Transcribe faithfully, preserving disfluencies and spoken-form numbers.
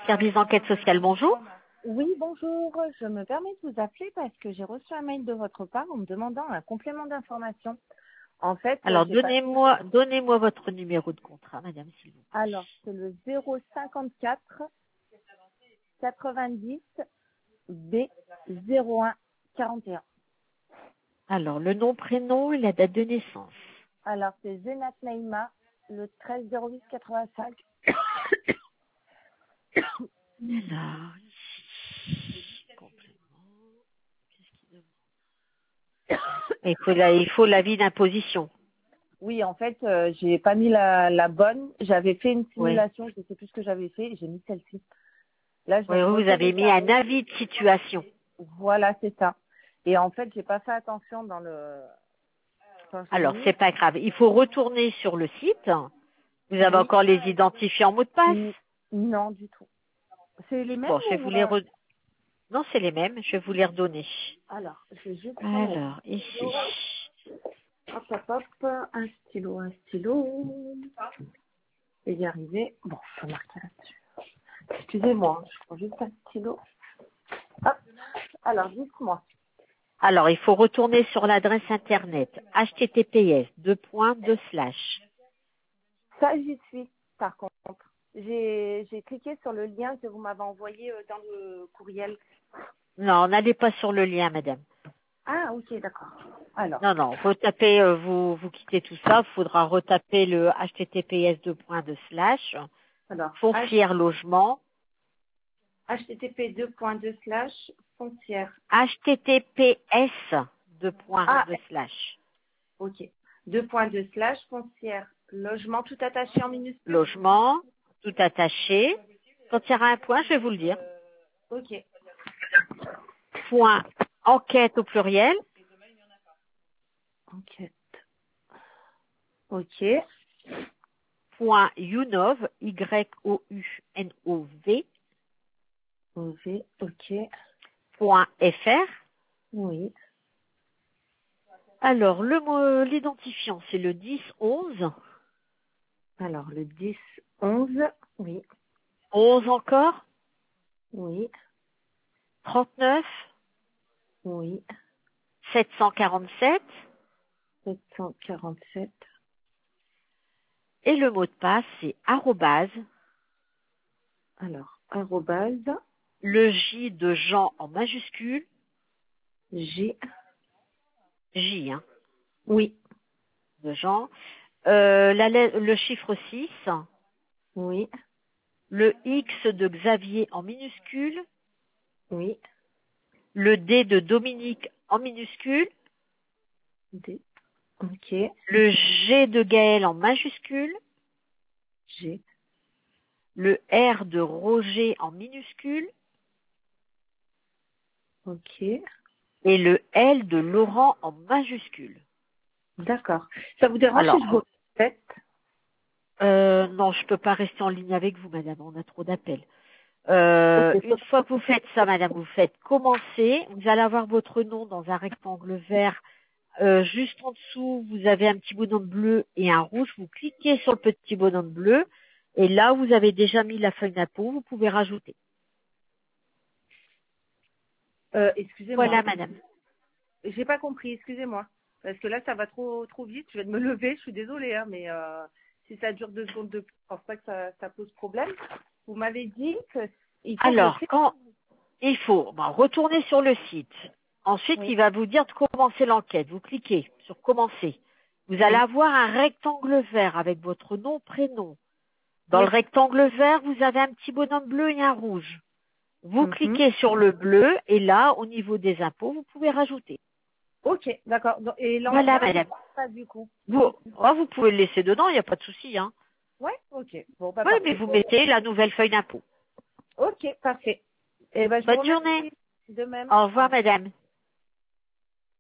service d'enquête sociale, bonjour. Oui, bonjour. Je me permets de vous appeler parce que j'ai reçu un mail de votre part en me demandant un complément d'information. En fait, Alors, j'ai pas... donnez-moi donnez-moi votre numéro de contrat, madame, s'il vous plaît. Alors, c'est le zéro cinquante-quatre quatre-vingt-dix B zéro un quarante et un. Alors, le nom, prénom et la date de naissance. Alors, c'est Zenat Naïma, le treize zéro huit quatre-vingt-cinq. Alors, ici, complément. Qu'est-ce qu'il demande? Il faut la, il faut l'avis d'imposition. Oui, en fait, euh, j'ai pas mis la, la bonne. J'avais fait une Oui. simulation, je sais plus ce que j'avais fait, j'ai mis celle-ci. Là, je Oui, viens de vous avez mis un retélécharger. avis de situation. Voilà, c'est ça. Et en fait, j'ai pas fait attention dans le... Quand je l'ai Alors, mis. c'est pas grave. Il faut retourner sur le site. Vous avez Oui. encore les identifiants mots de passe? N- Non, du tout. C'est les mêmes Bon, je vais vous ou... les euh, re... Non, c'est les mêmes. Je vais vous les redonner. Alors, je vais juste prendre mon Alors, ici. stylo. Hop, hop, hop. Un stylo, un stylo. Je vais y arriver. Bon, je vais marquer là-dessus. Excusez-moi, je prends juste un stylo. Hop. Alors, dites-moi. Alors, il faut retourner sur l'adresse internet h t t p s deux points deux slash. Ça, j'y suis, par contre. J'ai j'ai cliqué sur le lien que vous m'avez envoyé euh, dans le courriel. Non, n'allez pas sur le lien, madame. Ah, ok, d'accord. Alors, Non, non, retapez, euh, vous, vous quittez tout ça. Il faudra retaper le h t t p s deux points deux slash. alors H- Foncière logement. http deux point deux slash foncière. h t t p s deux points Ah, deux slash. ok. deux point deux slash foncière logement tout attaché en minuscule. Logement, tout attaché. Quand il y aura un point, je vais vous le dire. Ok. Point enquête au pluriel. Enquête. Ok. Point younov, Y O U N O V. O V. Ok. Point F R. Oui. Alors, le mot, l'identifiant, c'est le dix onze. Alors le dix onze. Oui. onze encore. Oui. trente-neuf. Oui. sept cent quarante-sept. sept cent quarante-sept. Et le mot de passe, c'est arrobase. Alors arrobase Le J de Jean en majuscule. J. J, hein, Oui. de Jean. Euh, la lettre- le chiffre six. Oui. Le X de Xavier en minuscule. Oui. Le D de Dominique en minuscule. D. Ok. Le G de Gaël en majuscule. G. Le R de Roger en minuscule. Ok. Et le L de Laurent en majuscule. D'accord. Ça vous dérange si je Alors, vous répète? euh, non, je peux pas rester en ligne avec vous, madame, on a trop d'appels. Euh, Ok. une fois que vous faites ça, madame, vous faites commencer. Vous allez avoir votre nom dans un rectangle vert. Euh, juste en dessous, vous avez un petit bonhomme bleu et un rouge. Vous cliquez sur le petit bonhomme bleu. Et là, vous avez déjà mis la feuille d'impôt. Vous pouvez rajouter. Euh, excusez-moi. Voilà, madame. J'ai pas compris, excusez-moi. Parce que là, ça va trop trop vite. Je vais me lever, je suis désolée, hein, mais euh, si ça dure deux secondes de plus, je pense pas que ça, ça pose problème. Vous m'avez dit que il faut que je Alors, fasse. quand il faut bah, retourner sur le site. Ensuite, Oui, il va vous dire de commencer l'enquête. Vous cliquez sur commencer. Vous allez oui, avoir un rectangle vert avec votre nom, prénom. Dans le oui. rectangle vert, vous avez un petit bonhomme bleu et un rouge. Vous Mhm. cliquez sur le bleu et là, au niveau des impôts, vous pouvez rajouter. Ok, d'accord. Donc, et Voilà, l'enquête, je madame. pas du coup. Vous, oh, vous pouvez le laisser dedans, il n'y a pas de souci. Hein. Ouais, ok. Bon, pas Oui, mais parfait. vous mettez la nouvelle feuille d'impôt. Ok, parfait. Eh ben, je vous Bonne journée. remercie de même. Au Au revoir, madame.